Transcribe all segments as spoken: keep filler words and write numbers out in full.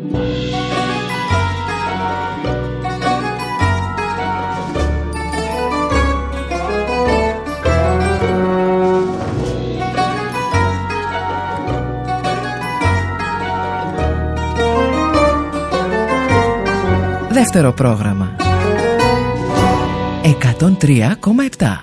Δεύτερο πρόγραμμα εκατόν τρία κόμμα επτά.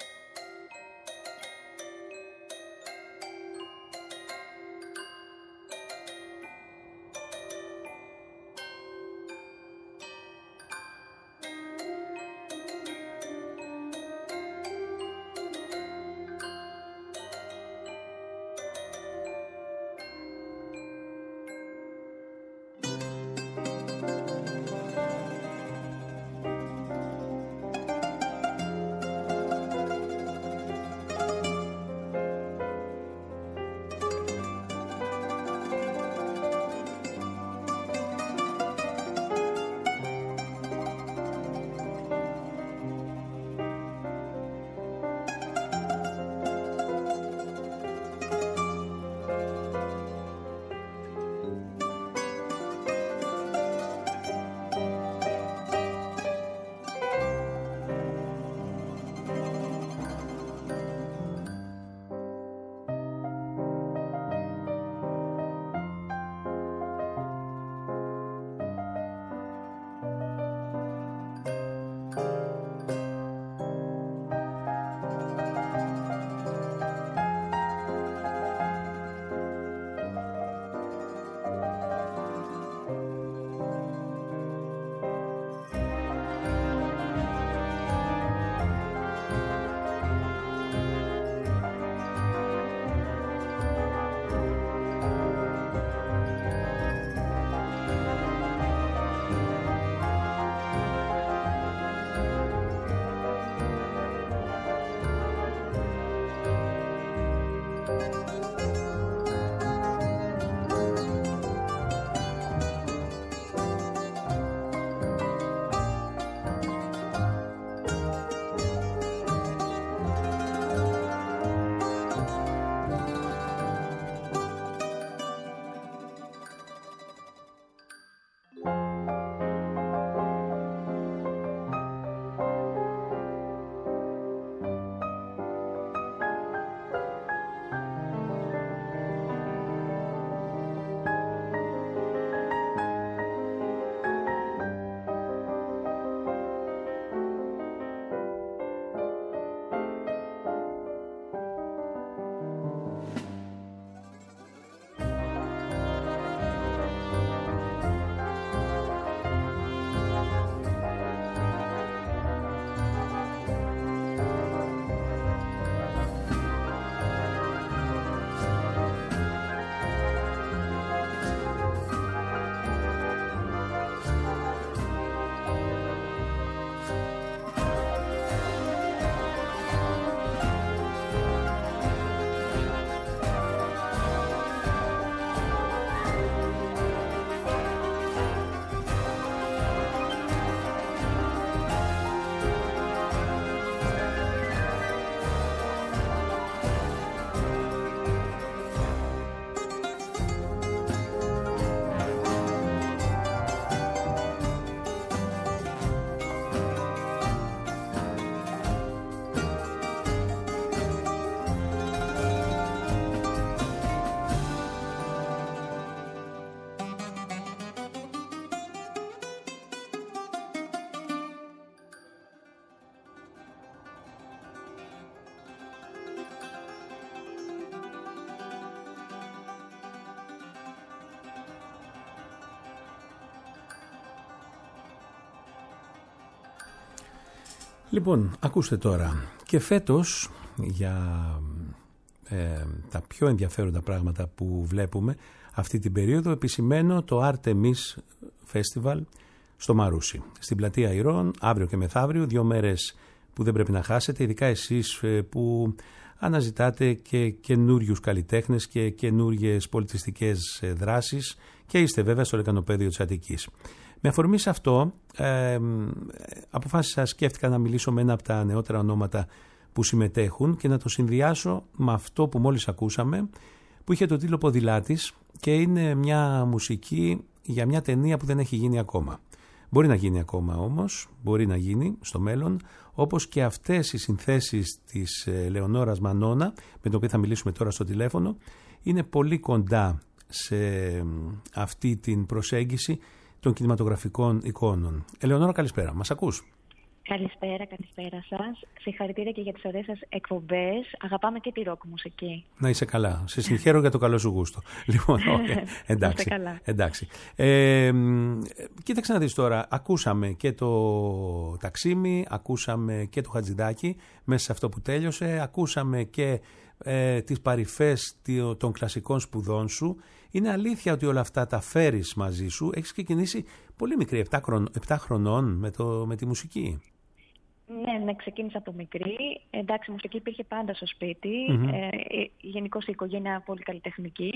Λοιπόν, ακούστε τώρα, και φέτος για ε, τα πιο ενδιαφέροντα πράγματα που βλέπουμε αυτή την περίοδο επισημαίνω το Artemis Festival στο Μαρούσι, στην πλατεία Ηρών, αύριο και μεθαύριο, δύο μέρες που δεν πρέπει να χάσετε, ειδικά εσείς που αναζητάτε και καινούριους καλλιτέχνες και καινούριες πολιτιστικές δράσεις και είστε βέβαια στο λεκανοπέδιο της Αττικής. Με αφορμή σε αυτό, ε, αποφάσισα, σκέφτηκα να μιλήσω με ένα από τα νεότερα ονόματα που συμμετέχουν και να το συνδυάσω με αυτό που μόλις ακούσαμε, που είχε τον τίτλο Ποδηλάτης και είναι μια μουσική για μια ταινία που δεν έχει γίνει ακόμα. Μπορεί να γίνει ακόμα όμως, μπορεί να γίνει στο μέλλον, όπως και αυτές οι συνθέσεις της Λεωνόρας Μανώνα, με την οποία θα μιλήσουμε τώρα στο τηλέφωνο, είναι πολύ κοντά σε αυτή την προσέγγιση των κινηματογραφικών εικόνων. Ελεονόρα, καλησπέρα. Μας ακούς? Καλησπέρα, καλησπέρα σας. Συγχαρητήρια και για τις ωραίες σας εκπομπές. Αγαπάμε και τη ροκ μουσική. Να είσαι καλά. Σε συγχαίρω για το καλό σου γούστο. Λοιπόν, okay. εντάξει. εντάξει. Ε, κοίταξε να δεις τώρα. Ακούσαμε και το Ταξίμι, ακούσαμε και το Χατζηδάκι μέσα σε αυτό που τέλειωσε. Ακούσαμε και ε, τις παρυφές των κλασικών σπουδών σου. Είναι αλήθεια ότι όλα αυτά τα φέρεις μαζί σου. Έχεις ξεκινήσει πολύ μικρή, επτά χρονών με, το, με τη μουσική. Ναι, ναι, ξεκίνησα από μικρή. Εντάξει, η μουσική υπήρχε πάντα στο σπίτι. Mm-hmm. Ε, γενικώς η οικογένεια πολύ καλλιτεχνική.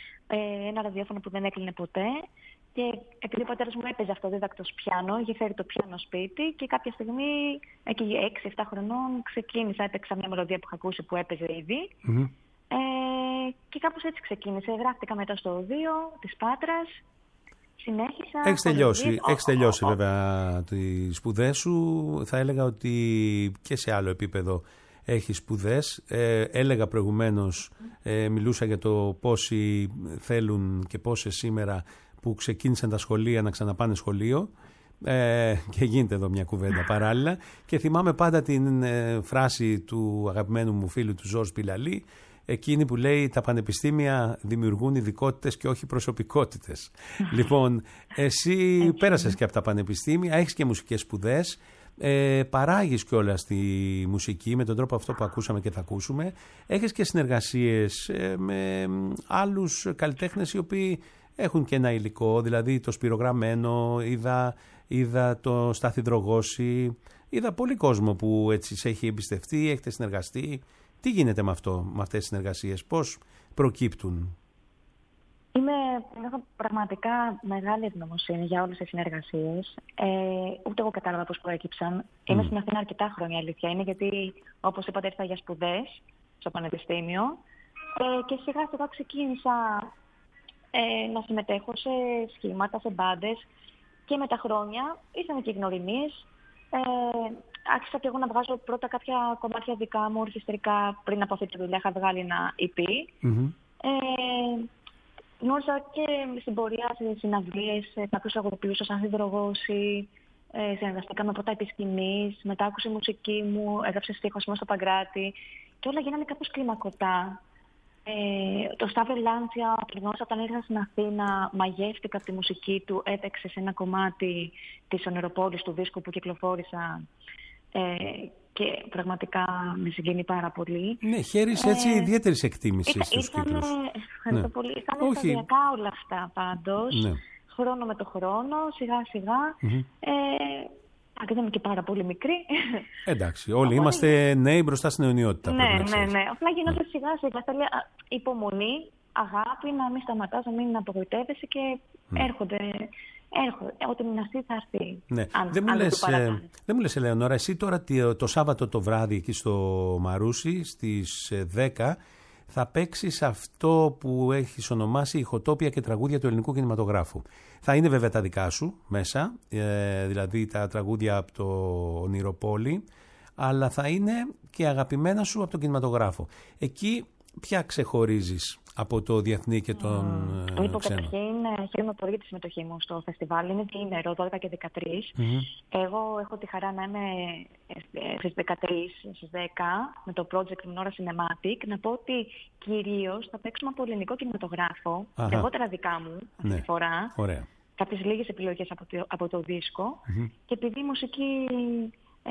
Ε, ένα ραδιόφωνο που δεν έκλεινε ποτέ. Και επειδή ο πατέρας μου έπαιζε αυτοδίδακτος πιάνο, είχε φέρει το πιάνο σπίτι και κάποια στιγμή, εκεί έξι εφτά χρονών, ξεκίνησα, έπαιξα μια μελωδία που είχα ακούσει που έπαιζε ήδη. Mm-hmm. Ε, και κάπως έτσι ξεκίνησε. Γράφτηκα μετά στο οδείο της Πάτρας. Συνέχισα. Έχεις τελειώσει, oh, έχεις τελειώσει oh, oh. βέβαια τις σπουδές σου. Θα έλεγα ότι και σε άλλο επίπεδο έχεις σπουδές. Ε, έλεγα προηγουμένως, ε, μιλούσα για το πόσοι θέλουν και πόσες σήμερα που ξεκίνησαν τα σχολεία να ξαναπάνε σχολείο. Ε, και γίνεται εδώ μια κουβέντα παράλληλα. Και θυμάμαι πάντα την ε, φράση του αγαπημένου μου φίλου του Ζορζ Πιλαλή, εκείνη που λέει τα πανεπιστήμια δημιουργούν ειδικότητες και όχι προσωπικότητες. Λοιπόν, εσύ πέρασες και από τα πανεπιστήμια, έχεις και μουσικές σπουδές, ε, παράγεις κιόλας τη μουσική με τον τρόπο αυτό που ακούσαμε και θα ακούσουμε. Έχεις και συνεργασίες ε, με άλλους καλλιτέχνες οι οποίοι έχουν και ένα υλικό, δηλαδή το Σπυρογραμμένο, είδα, είδα το Στάθη Δρογώση, είδα πολύ κόσμο που έτσι σε έχει εμπιστευτεί, έχετε συνεργαστεί. Τι γίνεται με αυτό, με αυτές τις συνεργασίες, πώς προκύπτουν? Είμαι, έχω πραγματικά μεγάλη ευγνωμοσύνη για όλες τις συνεργασίες. Ε, ούτε εγώ κατάλαβα πώς προέκυψαν. Mm. Είμαι στην Αθήνα αρκετά χρόνια, αλήθεια είναι, γιατί όπως είπατε ήρθα για σπουδές στο πανεπιστήμιο ε, και σιγά σιγά ξεκίνησα ε, να συμμετέχω σε σχήματα, σε μπάντες και με τα χρόνια ήρθαν και οι γνωριμίες. Ε, άρχισα και εγώ να βγάζω πρώτα κάποια κομμάτια δικά μου, ορχιστρικά. Πριν από αυτή τη δουλειά είχα βγάλει ένα ι πι. Mm-hmm. Ε, γνώρισα και στην πορεία σε συναυλίες, κάποιους τραγουδοποιούς σαν Στάθη Δρογώση. Ε, συνεργαστήκαμε πρώτα επί σκηνής, μετά άκουσε η μουσική μου, έγραψε στίχο στο Παγκράτη και όλα γίνανε κάπως κλιμακωτά. Ε, το Σταύρο Λάντσια, τον γνώρισα όταν ήρθα στην Αθήνα, μαγεύτηκα από τη μουσική του, έπαιξε σε ένα κομμάτι της Ονειροπόλης του δίσκου που κυκλοφόρησα ε, και πραγματικά με συγκινεί πάρα πολύ. Ναι, χαίρεις έτσι ε, ιδιαίτερης εκτίμησης ήταν, στους ήταν, κύκλους. Ευχαριστώ ναι. πολύ. Ήταν σταδιακά όλα αυτά πάντως, ναι. χρόνο με το χρόνο, σιγά σιγά. Mm-hmm. Ε, Αν δεν είμαι και πάρα πολύ μικρή. Εντάξει, όλοι είμαστε νέοι μπροστά στην αιωνιότητα. Ναι, ναι, ναι. Απλά γίνονται ναι. σιγά σιγά. Θέλει υπομονή, αγάπη, να μην σταματάς, να μην απογοητεύεσαι και mm. έρχονται. Έρχονται. Ό,τι μηναστεί θα έρθει. Ναι. Αν, δεν, μου λες, ε, δεν μου λες, Ελεονόρα, εσύ τώρα το Σάββατο το βράδυ εκεί στο Μαρούσι στις δέκα θα παίξεις αυτό που έχεις ονομάσει ηχοτόπια και τραγούδια του ελληνικού κινηματογράφου. Θα είναι βέβαια τα δικά σου μέσα, ε, δηλαδή τα τραγούδια από το Ονειροπόλη, αλλά θα είναι και αγαπημένα σου από τον κινηματογράφο. Εκεί ποια ξεχωρίζεις από το διεθνή και τον mm. ε, ξένο? Καταρχήν, χαίρομαι πολύ για τη συμμετοχή μου στο φεστιβάλ. Είναι διήμερο, δώδεκα και δεκατρείς. Mm-hmm. Εγώ έχω τη χαρά να είμαι στις δεκατρείς, στις δέκα, με το project Nora Cinematic. Να πω ότι κυρίως θα παίξουμε από ελληνικό κινηματογράφο, λιγότερα δικά μου αυτή ναι. τη φορά. Ωραία. Κάποιες λίγες επιλογές από το, από το δίσκο. Mm-hmm. Και επειδή η μουσική... Ε,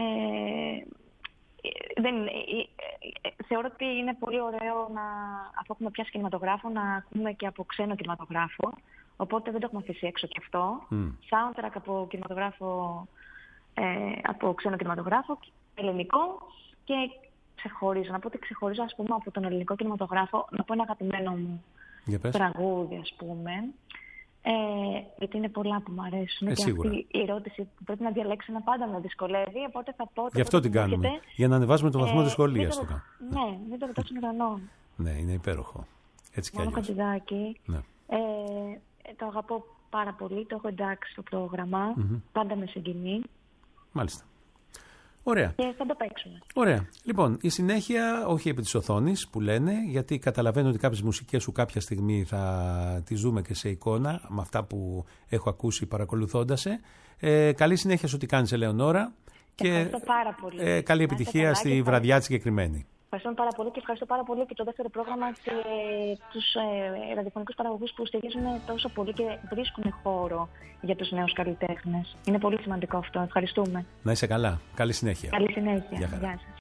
Δεν, θεωρώ ότι είναι πολύ ωραίο να, αφού έχουμε πιάσει κινηματογράφο, να ακούμε και από ξένο κινηματογράφο. Οπότε δεν το έχουμε αφήσει έξω και αυτό. Mm. Soundtrack από κινηματογράφο, ε, από ξένο κινηματογράφο, ελληνικό. Και ξεχωρίζω, να πω ότι ξεχωρίζω ας πούμε από τον ελληνικό κινηματογράφο, να πω ένα αγαπημένο μου τραγούδι ας πούμε. Ε, γιατί είναι πολλά που μου αρέσουν. Ε, και αυτή η ερώτηση που πρέπει να διαλέξω ένα πάντα με δυσκολεύει. Οπότε θα πω. Γι' αυτό την κάνουμε. Έχετε, για να ανεβάσουμε το βαθμό ε, δυσκολίας. Ναι, μην το ρωτάω στον ουρανό. Ναι, είναι υπέροχο. Έτσι κι Μάνο αλλιώς. Χατζηδάκη. Ναι. Ε, το αγαπώ πάρα πολύ, το έχω εντάξει στο πρόγραμμα. Mm-hmm. Πάντα με συγκινεί. Μάλιστα. Ωραία. Και θα το παίξουμε. Ωραία. Λοιπόν, η συνέχεια όχι επί της οθόνης που λένε, γιατί καταλαβαίνω ότι κάποιες μουσικές σου κάποια στιγμή θα τις δούμε και σε εικόνα, με αυτά που έχω ακούσει παρακολουθώντας. Ε, καλή συνέχεια σε ό,τι κάνεις, Ελεονόρα. Και ευχαριστώ πάρα πολύ. Ε, καλή επιτυχία στη βραδιά τη συγκεκριμένη. Ευχαριστώ πάρα πολύ και ευχαριστώ πάρα πολύ και το δεύτερο πρόγραμμα και τους ε, ραδιοφωνικούς παραγωγούς που στηρίζουν τόσο πολύ και βρίσκουν χώρο για τους νέους καλλιτέχνες. Είναι πολύ σημαντικό αυτό. Ευχαριστούμε. Να είσαι καλά. Καλή συνέχεια. Καλή συνέχεια. Γεια χαρά. Γεια σας.